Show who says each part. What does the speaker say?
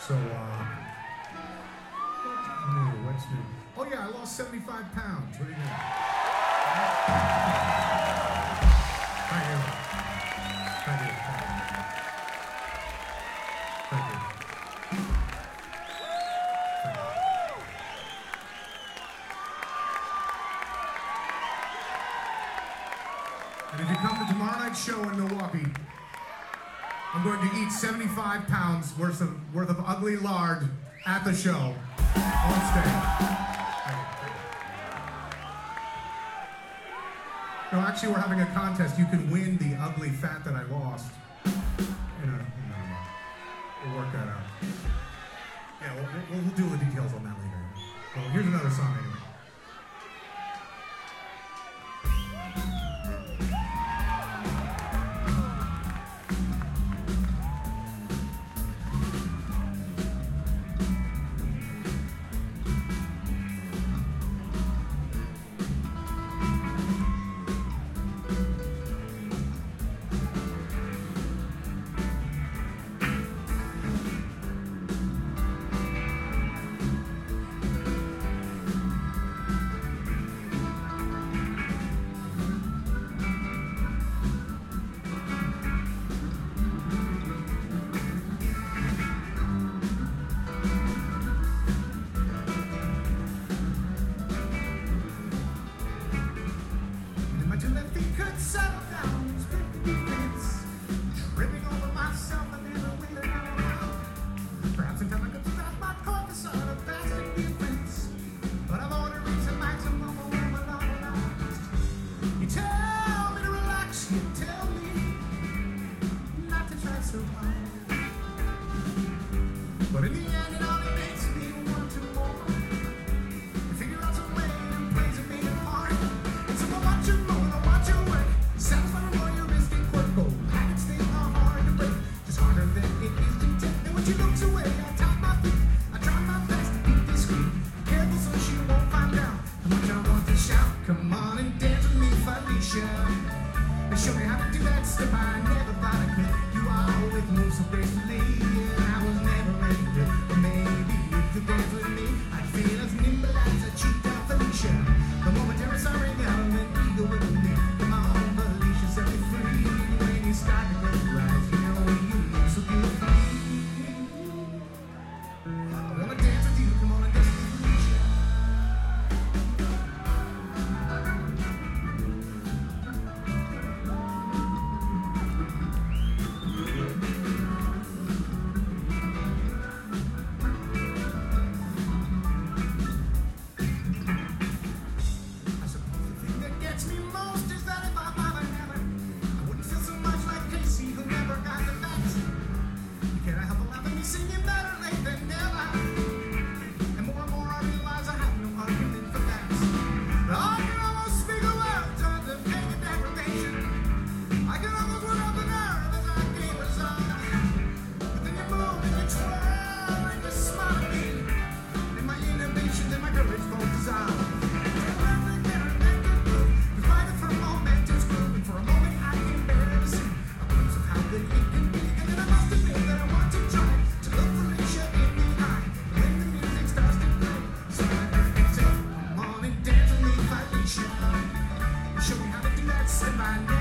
Speaker 1: What's new? Oh yeah, I lost 75 pounds. What do you think? Thank you. Thank you. Thank you. And if you come to tomorrow night's show in Milwaukee, I'm going to eat 75 pounds worth of ugly lard at the show on stage. No, actually, we're having a contest. You can win the ugly fat that I lost. We'll work that out. Yeah, we'll do the details on that later. Well, here's another song anyway. But in the end, it only makes me want to more. You figure out some way and plays a big part. And so I watch you move, I watch you work. Sounds like a royal risky quirk. Go habits, they are hard to break. Just harder than it is to take. And when she looks away, I tap my feet. I try my best to be discreet. Careful so she won't find out how much I want to shout. Come on and dance with me, Felicia. And show me how to do that step I never thought I could. You always move so gracefully. Dance with me, I'd feel as nimble as a cheetah, Felicia. The momentary sorry now and eager with me. Come on, Felicia, set me free. When you start to go rise, you know you look so beautiful. I wanna dance with you, come on and dance with me, Felicia. Singing better late than never. And more and more I realize I have no argument for that. I can almost speak a word towards the pain and degradation. I can almost word up the nerve as I gave a song. But then you move and you twirl and you smile at me. And my inhibitions and my courage both dissolve. Cause right for a moment it's good, and for a moment I can barely see a glimpse of how good it can be. And then I must admit that I want to try. Show me how to do that, step by step.